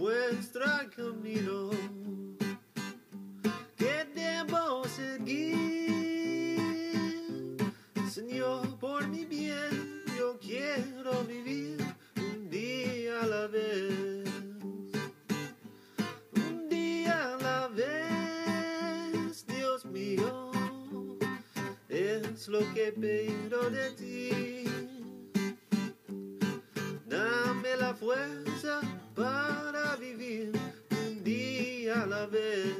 vuestro camino que debo seguir. Señor, por mi bien, yo quiero vivir un día a la vez. Un día a la vez, Dios mío, es lo que pido de ti. Dame la fuerza para vivir un día a la vez.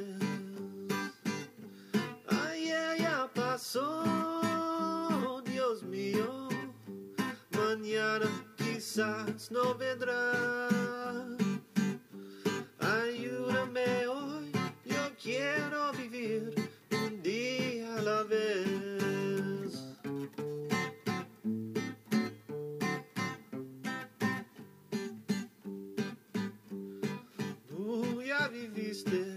Ayer ya pasó, Dios mío, mañana quizás no vendrá. Ayúdame hoy, yo quiero vivir un día a la vez. Tú ya viviste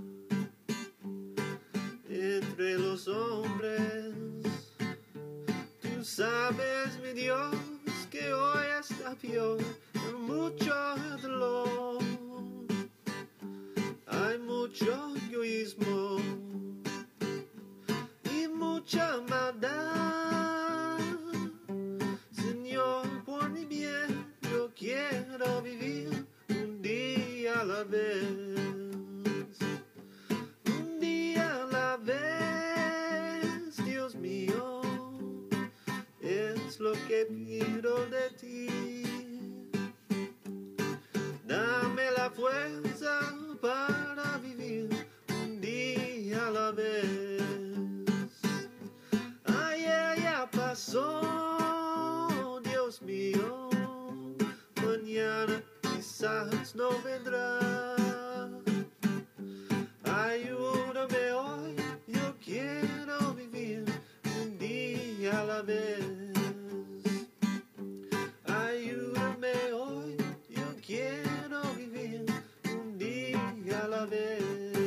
entre los hombres. Tú sabes, mi Dios, que hoy está peor, mucho dolor. Hay mucho egoísmo y mucha maldad. Señor, por mi bien, yo quiero vivir un día a la vez. Un día a la vez, Dios mío, es lo que pido de ti. Dame la fuerza para vivir un día a la vez. Ayer ya pasó, Dios mío, mañana quizás no vendrá. Ayúdame hoy, yo quiero vivir un día a la vez. Ayúdame hoy, yo quiero vivir un día a la vez.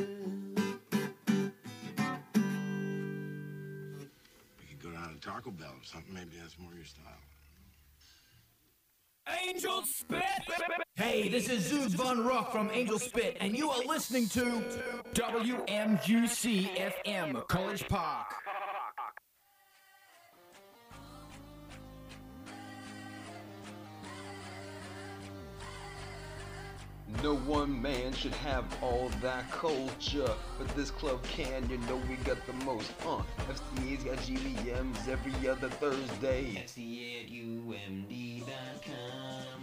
We could go down to Taco Bell or something. Maybe that's more your style. Angel Spit! Hey, this is Zeus Von Rock from Angel Spit, and you are listening to WMGC FM, College Park. No one man should have all that culture, but this club can, you know we got the most. FCA's got GBMs every other Thursday. FCA at UMD.com.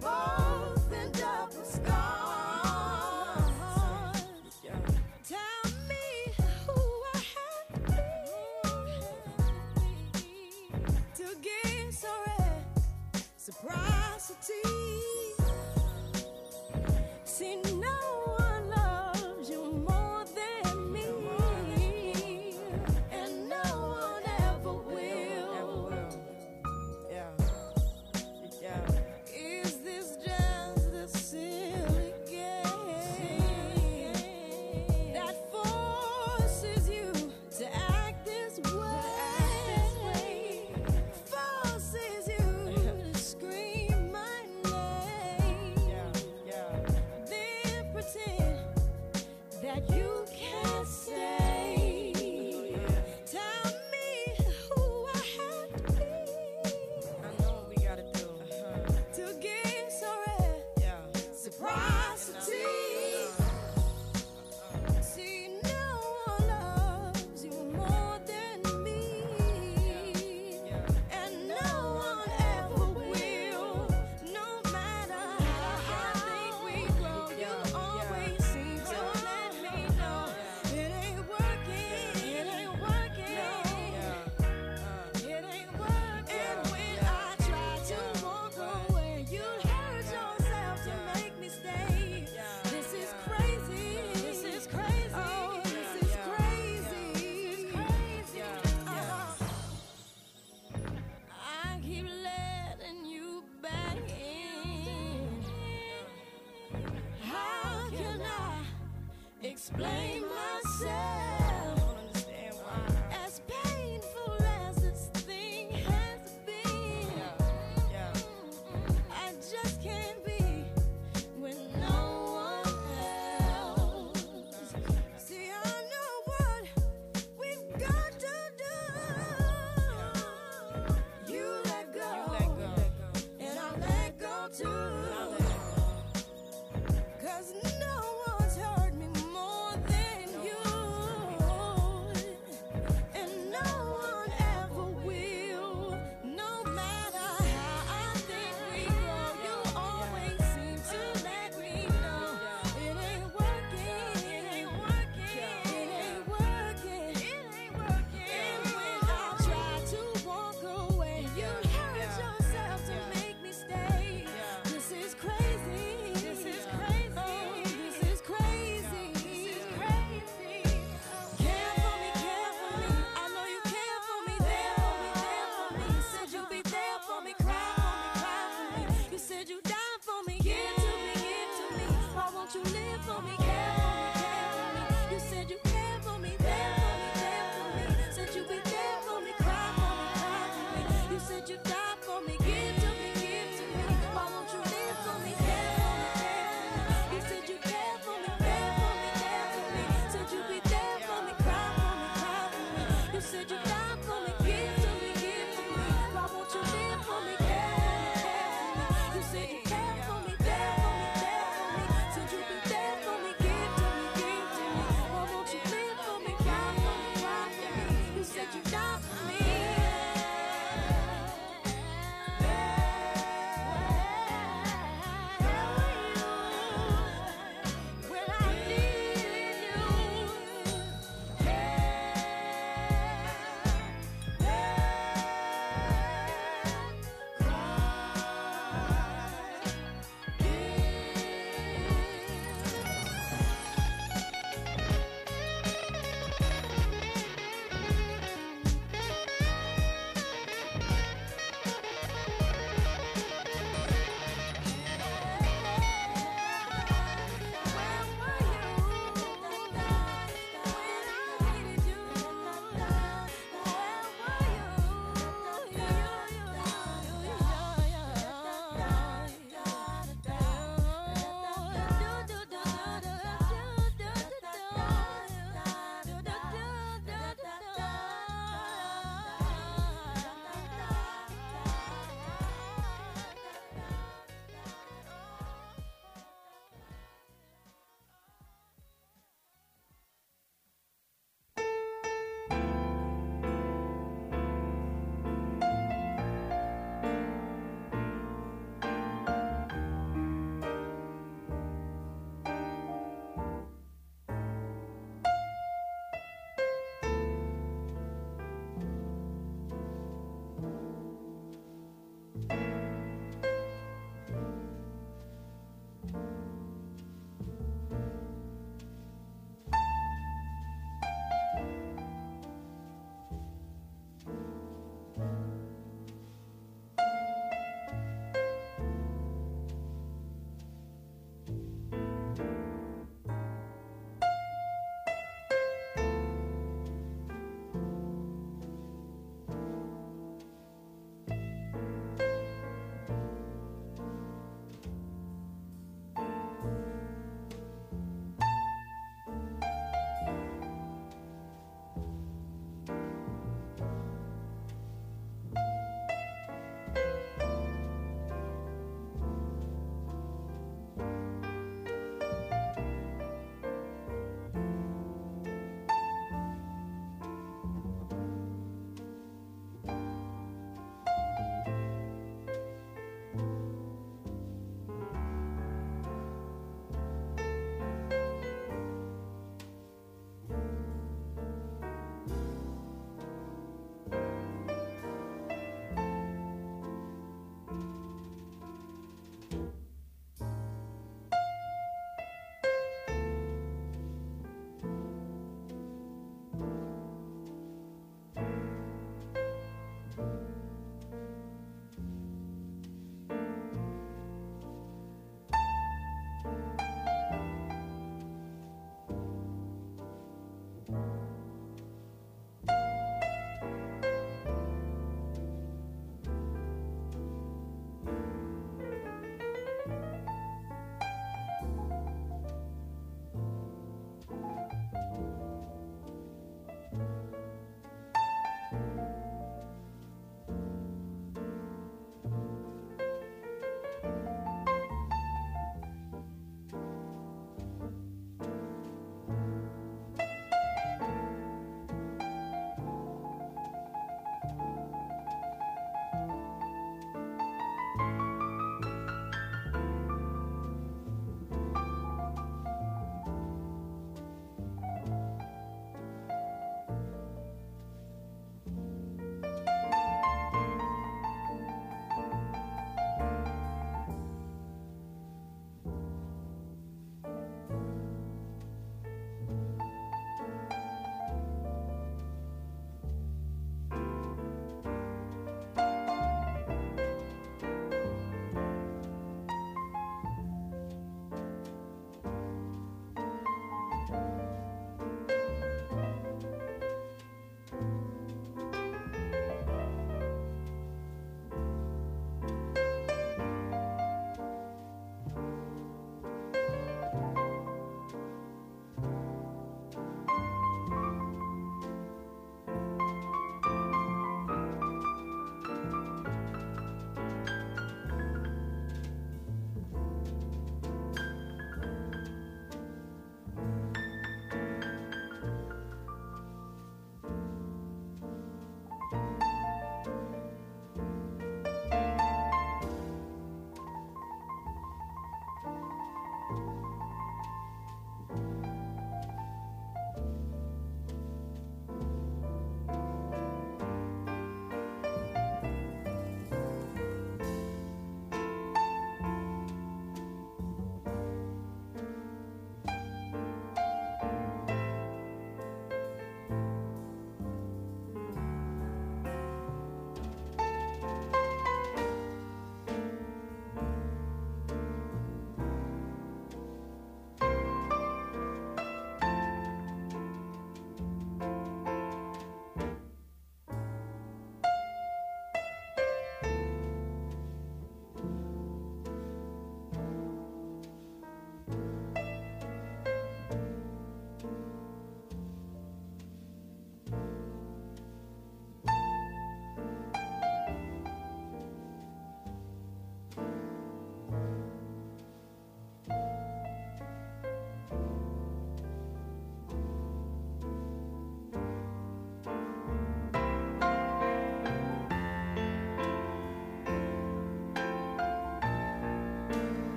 both end up with scars. Tell me who I have to be to give so reciprocity. See, no one loves you more than me, and no one ever will. Is this just a silly game that forces you to act this way? Forces you to scream my name, then pretend that you can't say. Tell me who I have to be. I know what we gotta do to give so reciprocity. See, no one loves you more than me, and no one ever will. No matter how I think we grow, you always seem to let me know it ain't working. It ain't working. It ain't working. And when I try to walk away, you hurt yourself to make me stay. This is crazy. This is crazy. Oh, this is crazy. I keep letting you back in. How can I explain myself? As painful as this thing has been, I just can't be with no one else. See, I know what we've got to do. You let go, and I let go too. 'Cause no one's hurt me more than you, and no one ever will. No matter how I think we grow, you always seem to let me know it ain't working. It ain't working. It ain't working. It ain't working. And when I try to walk away, you hurt yourself to make me stay. This is crazy. This is crazy. Oh, this is crazy. This is crazy. Care for me, care for me. I know you care for me, there for me, there for me. You said you'd be there for me, cry for me, cry for me. You said you'd die for me, give to me, give to me. Why won't you live for me, care for me, care for me? You said you care for me, there for me, there for me. Said you'd be there for me, cry for me, cry for me. You said you'd die for me, give to me, give to me. Why won't you live for me, care for me, care for me? You said you care for me, there for me, there for me. Said you'd be there for me, cry for me, cry for me. You said you'd die for me, give to me, give to me. Why won't you live for me, care for me, care for me? You said you care for me, there for me, there for me. Said you'd be there for me, give to me, give to me. Why won't you live for me, cry for me, cry for me? You said you'd die for me. When I needed you,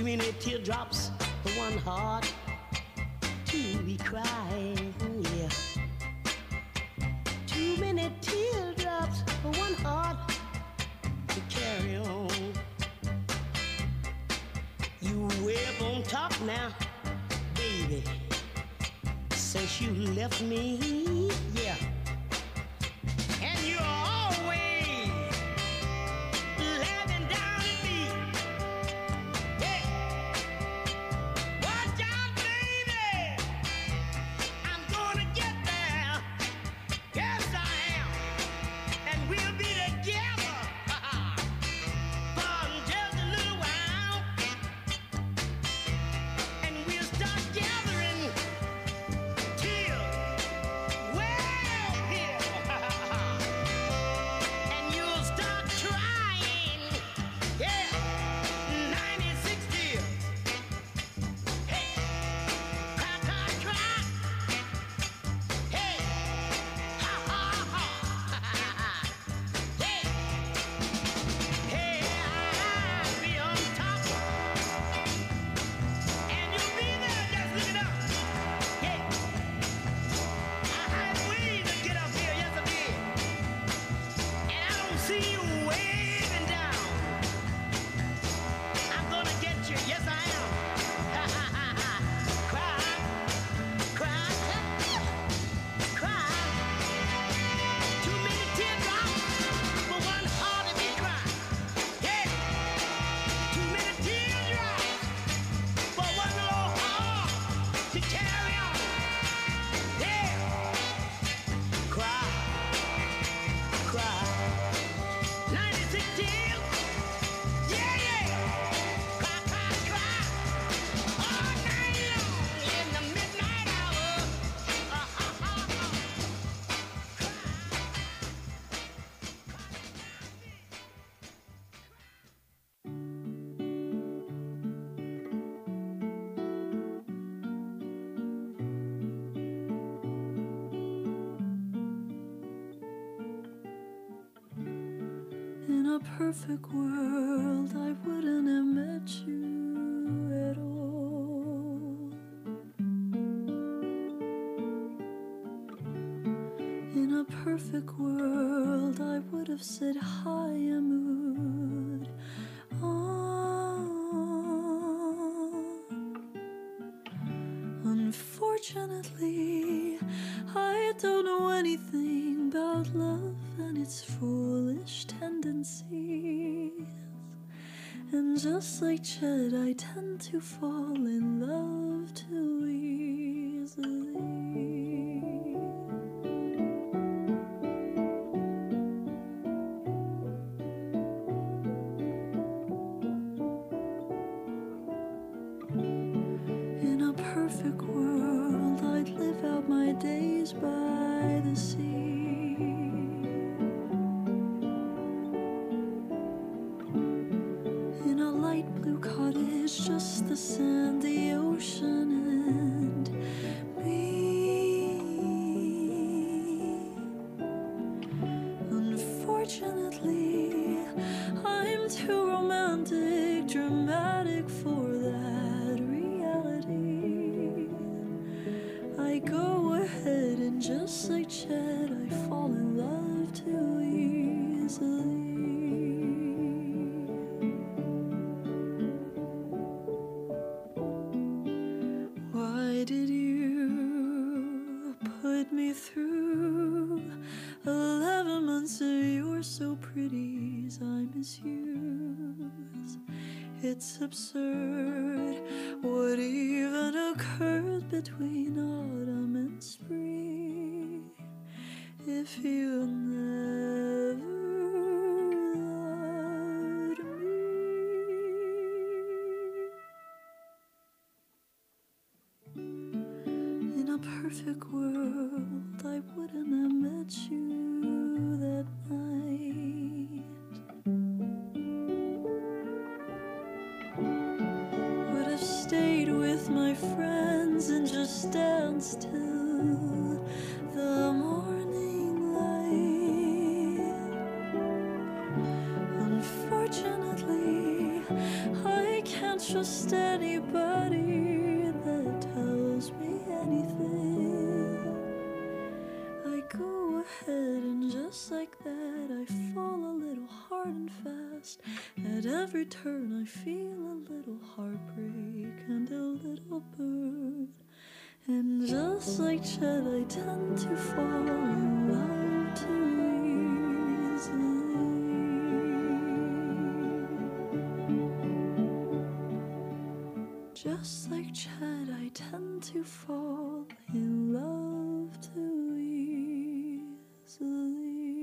many teardrops for one heart to be crying, yeah. Too many teardrops for one heart to carry on. You way up on top now, baby, since you left me, yeah. And you're always laughing down at me. Hey, watch out, baby. I'm gonna get there. Yes, I am. And we'll be together for just a little while. And we'll start gathering till way up here. And you'll start trying. Yeah, 96 tears. Hey, cry, cry, cry. Hey, ha, ha, ha. Hey, hey, I'll be on top. And you'll be there, just look it up. Yeah, I had ways to get up here, yes I did. And I don't see you waving down. I'm gonna get you, yes I am. Cry, cry, cry. Too many teardrops for one heart to be crying. Yeah, too many teardrops for one little heart to carry on. Yeah, cry, cry. 96 tears. Yeah, yeah. Cry, cry, cry. All night long in the midnight hour. In a perfect world, I wouldn't have met you at all. In a perfect world, I would have said hi and moved on. Unfortunately, I don't know anything about love and its foolish tendencies. And just like Chet, I tend to fall in love too easily. In a perfect world, I'd live out my days by the sea. In a light blue cottage, just the sand, the ocean, and me. Unfortunately, I'm too romantic, dramatic for that reality. I go ahead and just like Chet, I fall in love too easily. Why did you put me through 11 months of You're So Pretty's I misuse? It's absurd what even occurred between autumn and spring. If you never loved me. In a perfect world, I wouldn't have met you that night. Would have stayed with my friends and just danced till the morning light. Unfortunately, I can't just trust anybody that tells me anything. I go ahead and just like that I fall a little hard and fast. At every turn I feel a little heartbreak and a little burn. And just like Chet I tend to fall in love too easily. Just like Chet I tend to fall in love too easily.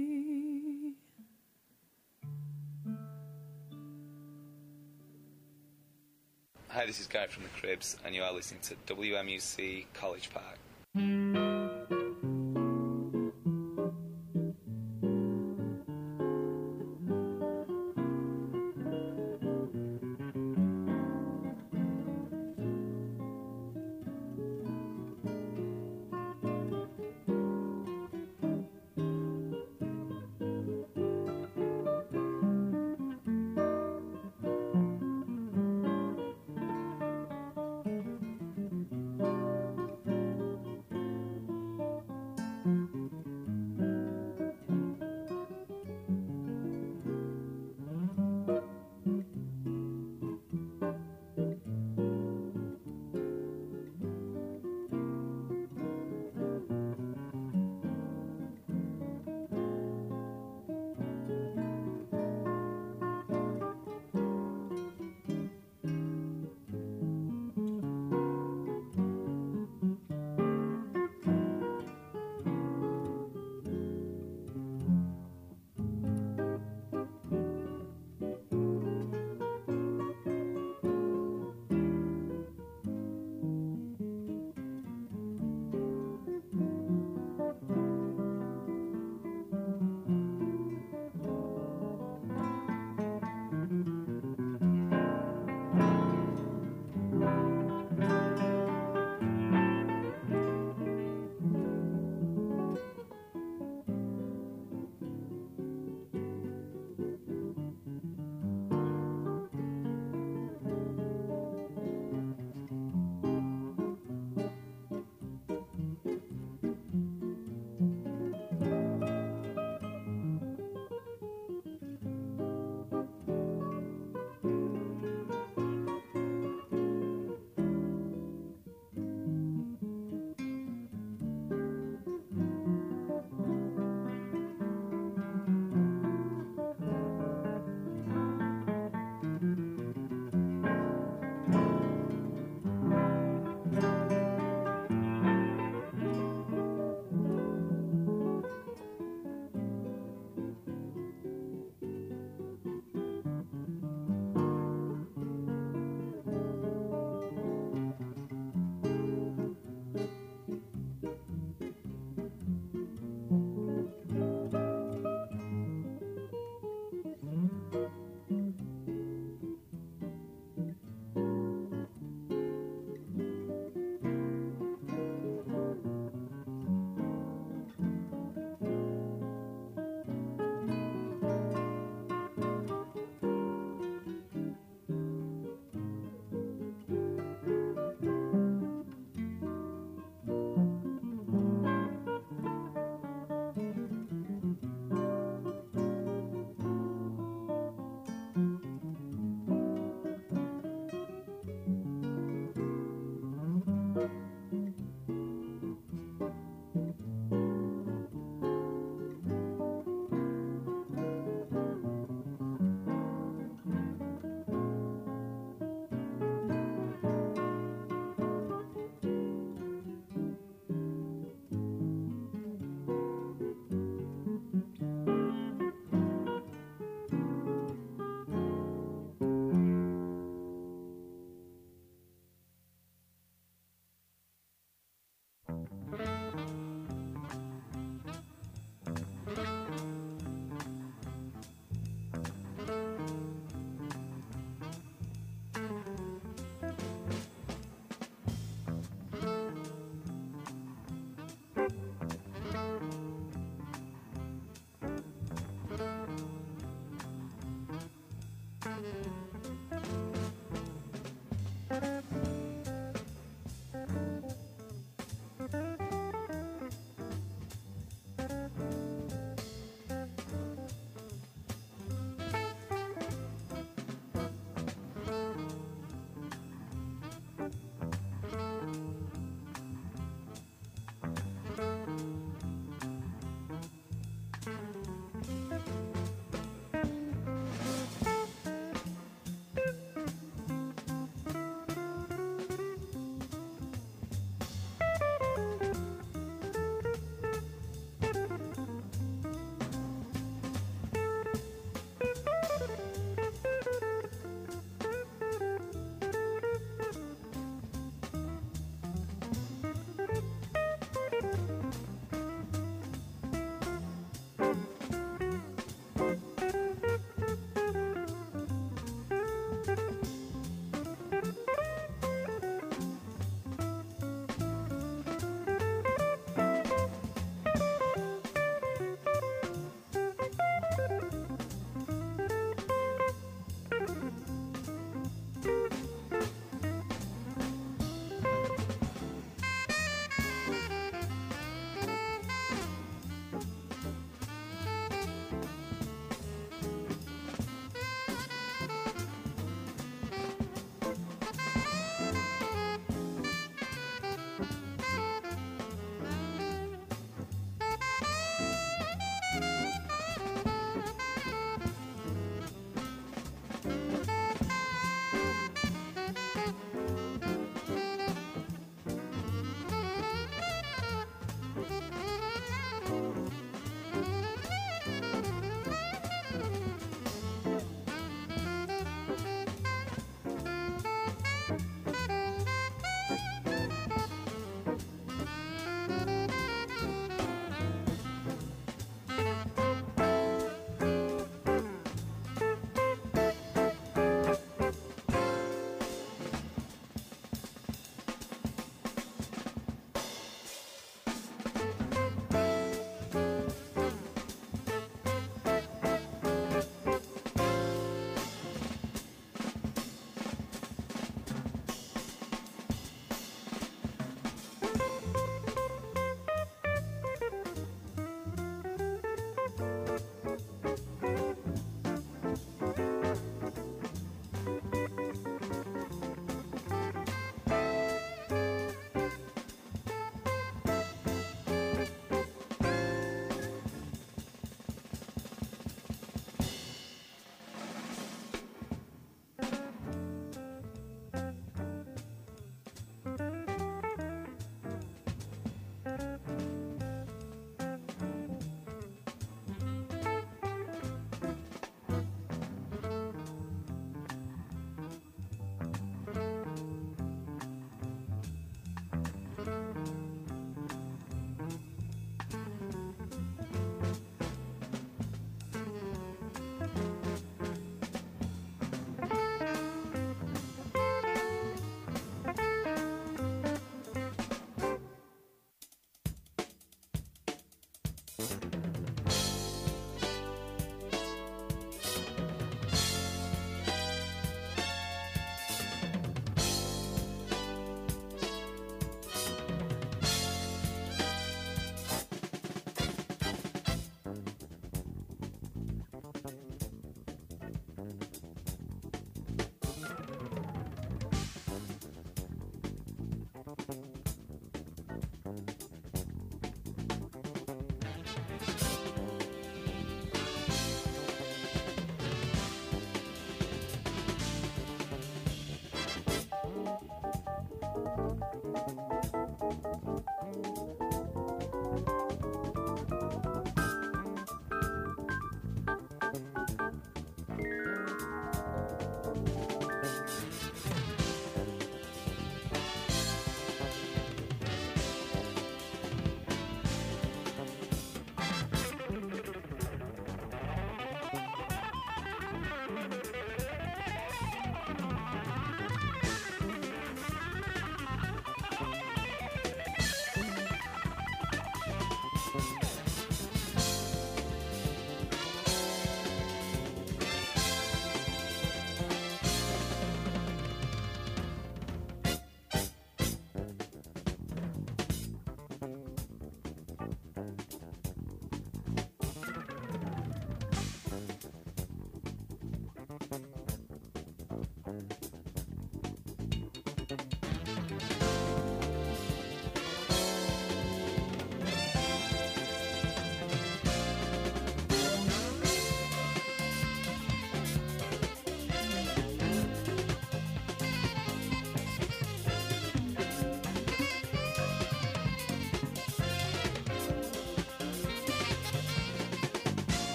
Hi, this is Guy from the Cribs, and you are listening to WMUC College Park.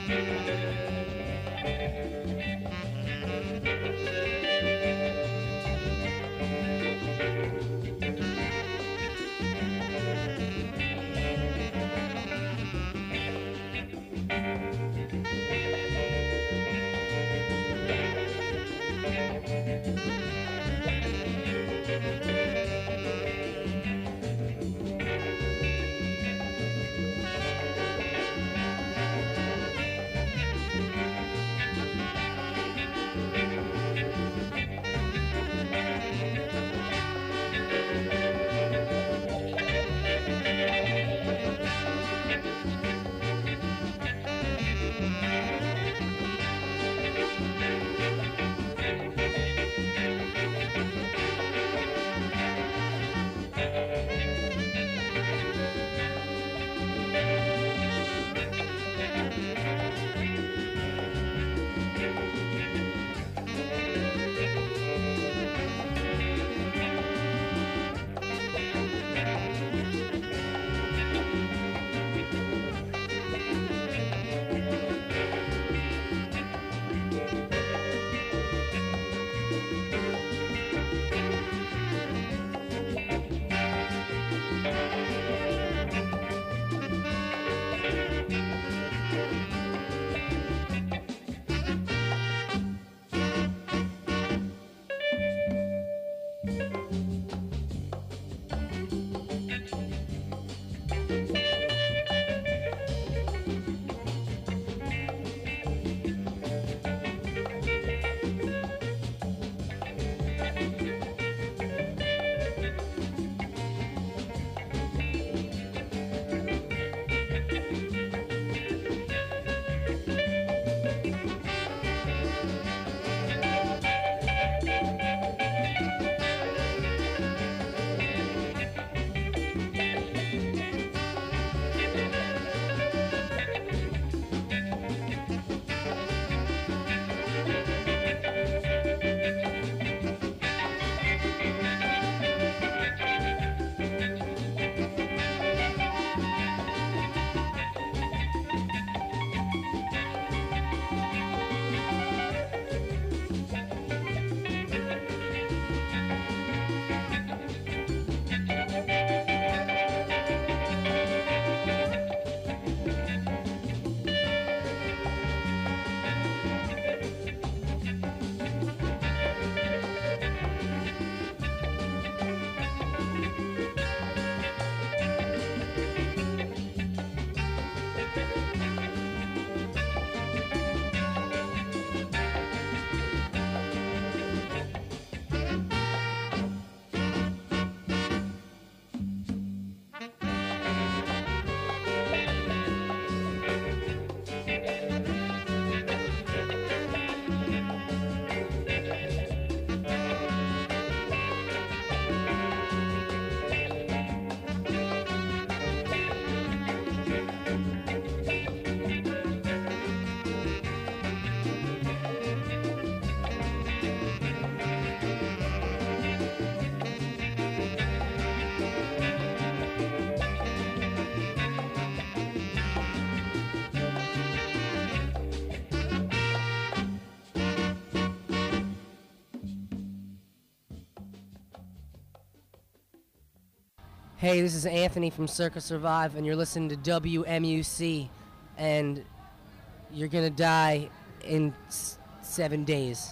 Hey, this is Anthony from Circa Survive, and you're listening to WMUC, and you're gonna die in 7 days.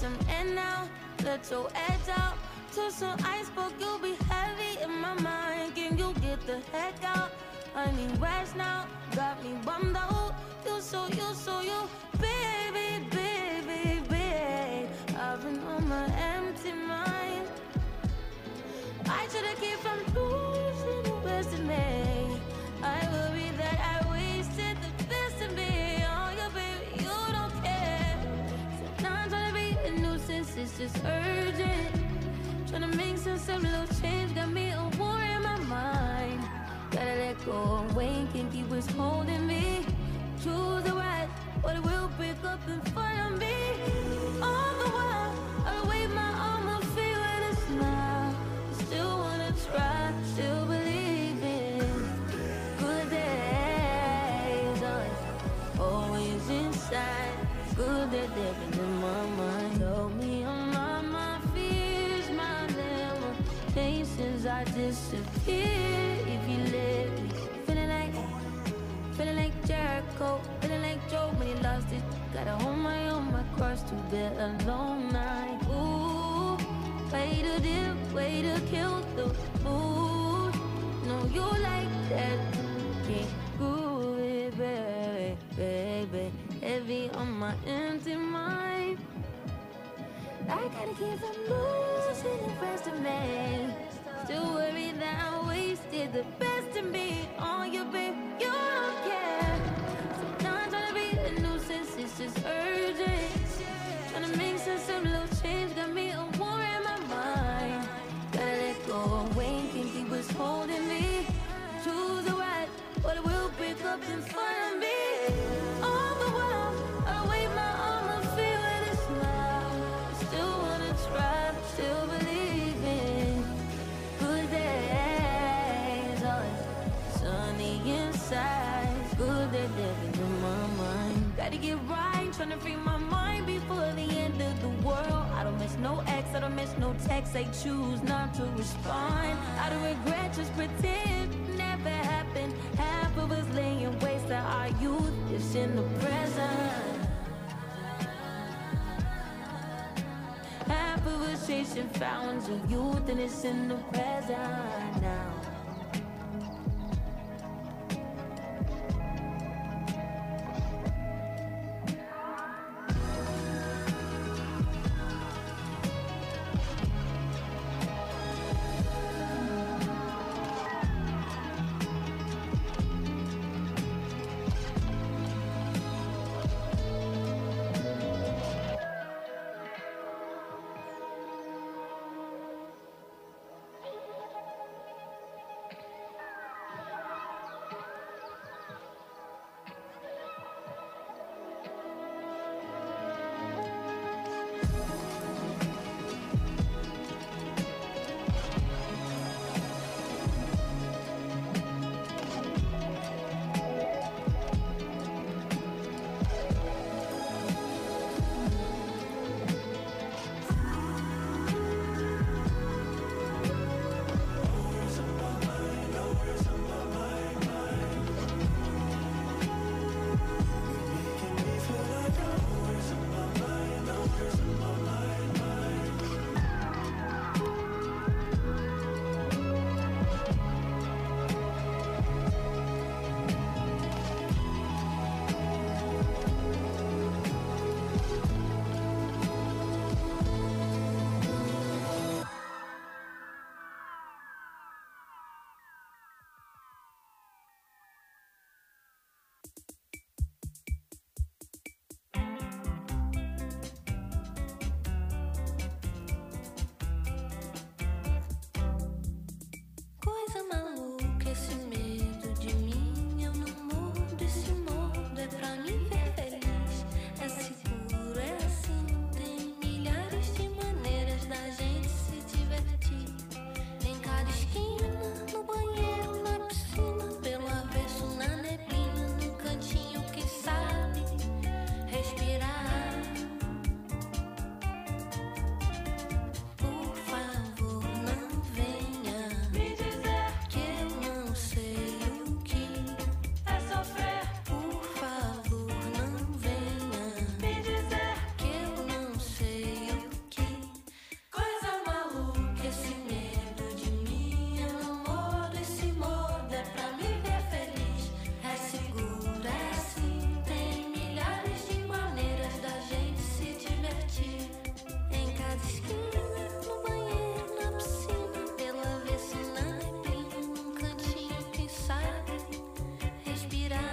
some air now. Let your edge out. To some iceberg, you'll be heavy in my mind. Can you get the heck out? I need rest now. Got me bummed out. You, baby, baby, baby. I've been on my empty mind. I should've kept from losing the best in me. I worry that I wasted the best in me. Oh, yeah, baby, you don't care. So now I'm trying to be a nuisance, it's just urgent. Trying to make some little change, got me a war in my mind. Gotta let go away, can't keep what's holding me. Choose the right, or it will pick up in front of me. All the while, I'll wave my arm, I'll feel with a smile. Still wanna try, still believe in good days. Always inside, good that they've been in my mind. Told me I'm on my fears, my limitations, I disappear if you let me. Feeling like Jericho, feeling like Job when he lost it. Gotta hold my own, my cross to bear a long night. Ooh, way to dip, way to kill the mood. No, you like that, can't groove it, baby, baby. Heavy on my empty mind. I gotta keep from losing the rest of me. Still worried that I wasted the best in me. Oh, you babe, you don't care. So now I'm trying to be a nuisance, it's just urgent. Trying to make some little change, got me a war in my mind. Gotta let go away, can't keep what's holding me. Choose the right, but it will pick up in front of me. All the while, I wave my arm, I feel with a smile. Still wanna try, still believe in good days. Oh, sunny inside, good that living in my mind. Gotta get right, tryna free my mind before the end of the world. I don't miss no ex, I don't miss no text. I choose not to respond. I don't regret, just pretend never happened. Half of us laying waste to our youth is in the present. Half of us chasing fountains of youth and it's in the present now.